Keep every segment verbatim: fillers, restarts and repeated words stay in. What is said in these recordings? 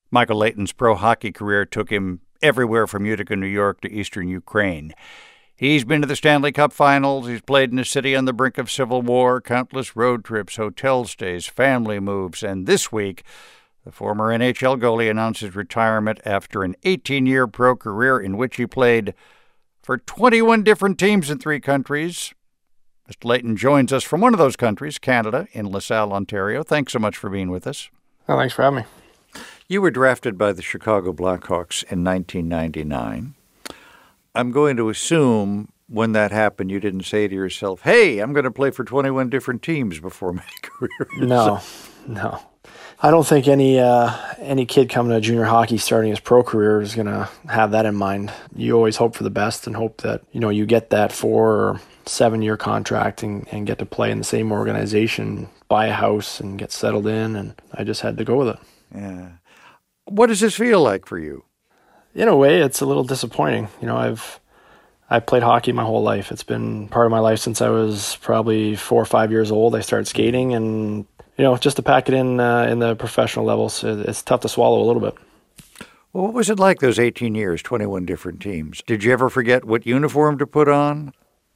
Michael Leighton's pro hockey career took him everywhere from Utica, New York to eastern Ukraine. He's been to the Stanley Cup Finals. He's played in a city on the brink of civil war, countless road trips, hotel stays, family moves, and this week, the former N H L goalie announced his retirement after an eighteen-year pro career in which he played for twenty-one different teams in three countries. Mister Leighton joins us from one of those countries, Canada, in LaSalle, Ontario. Thanks so much for being with us. Oh, thanks for having me. You were drafted by the Chicago Blackhawks in nineteen ninety-nine. I'm going to assume when that happened, you didn't say to yourself, hey, I'm going to play for twenty-one different teams before my career. No, no. I don't think any uh, any kid coming to junior hockey starting his pro career is going to have that in mind. You always hope for the best and hope that, you know, you get that four or seven-year contract and, and get to play in the same organization, buy a house and get settled in, and I just had to go with it. Yeah. What does this feel like for you? In a way, it's a little disappointing. You know, I've I played hockey my whole life. It's been part of my life since I was probably four or five years old. I started skating, and you know, just to pack it in uh, in the professional levels, it's tough to swallow a little bit. Well, what was it like those eighteen years, twenty-one different teams? Did you ever forget what uniform to put on?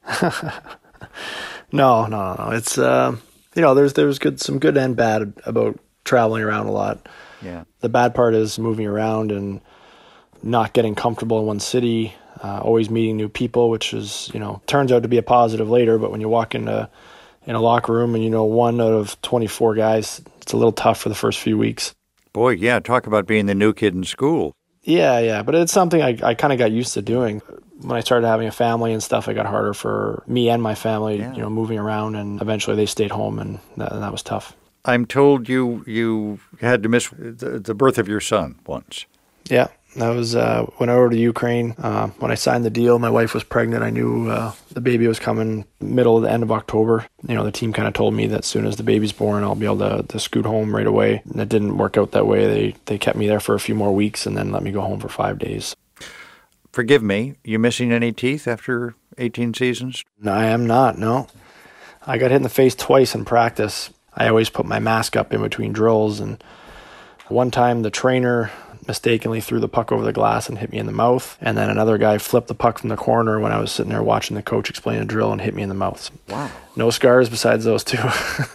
no, no, no, no. It's uh, you know, there's there's good some good and bad about traveling around a lot. Yeah. The bad part is moving around and not getting comfortable in one city, uh, always meeting new people, which is, you know, turns out to be a positive later. But when you walk into in a locker room and you know one out of twenty-four guys, it's a little tough for the first few weeks. Boy, yeah, talk about being the new kid in school. Yeah, yeah, but it's something I, I kind of got used to doing. When I started having a family and stuff, it got harder for me and my family, yeah. you know, moving around, and eventually they stayed home, and that, and that was tough. I'm told you you had to miss the, the birth of your son once. Yeah, that was uh, when I went over to Ukraine. Uh, when I signed the deal, my wife was pregnant. I knew uh, the baby was coming middle of the end of October. You know, the team kind of told me that as soon as the baby's born, I'll be able to, to scoot home right away. And it didn't work out that way. They they kept me there for a few more weeks and then let me go home for five days. Forgive me, you missing any teeth after eighteen seasons? No, I am not, no. I got hit in the face twice in practice. I always put my mask up in between drills, and one time the trainer mistakenly threw the puck over the glass and hit me in the mouth, and then another guy flipped the puck from the corner when I was sitting there watching the coach explain a drill and hit me in the mouth. Wow. No scars besides those two.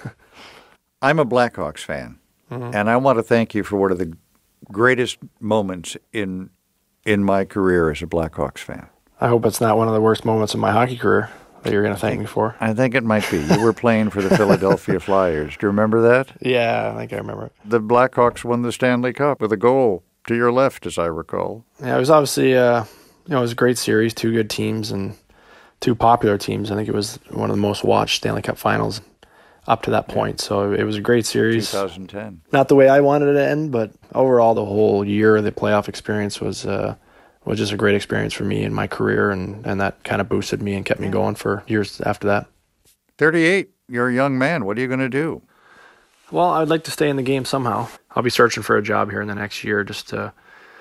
I'm a Blackhawks fan, mm-hmm. and I want to thank you for one of the greatest moments in in my career as a Blackhawks fan. I hope it's not one of the worst moments of my hockey career that you're going to thank think, me for. I think it might be. You were playing for the Philadelphia Flyers. Do you remember that? Yeah, I think I remember it. The Blackhawks won the Stanley Cup with a goal to your left, as I recall. Yeah, it was obviously, uh, you know, it was a great series, two good teams and two popular teams. I think it was one of the most watched Stanley Cup finals up to that point. So it was a great series. twenty ten. Not the way I wanted it to end, but overall the whole year, the playoff experience was uh, was just a great experience for me in my career, and, and that kind of boosted me and kept me going for years after that. thirty-eight, you're a young man. What are you going to do? Well, I'd like to stay in the game somehow. I'll be searching for a job here in the next year just to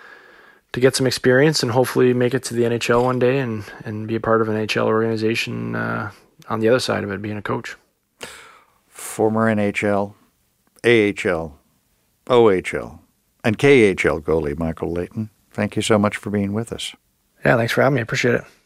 to get some experience and hopefully make it to the N H L one day and, and be a part of an N H L organization uh, on the other side of it, being a coach. Former N H L, A H L, O H L, and K H L goalie Michael Leighton, thank you so much for being with us. Yeah, thanks for having me. I appreciate it.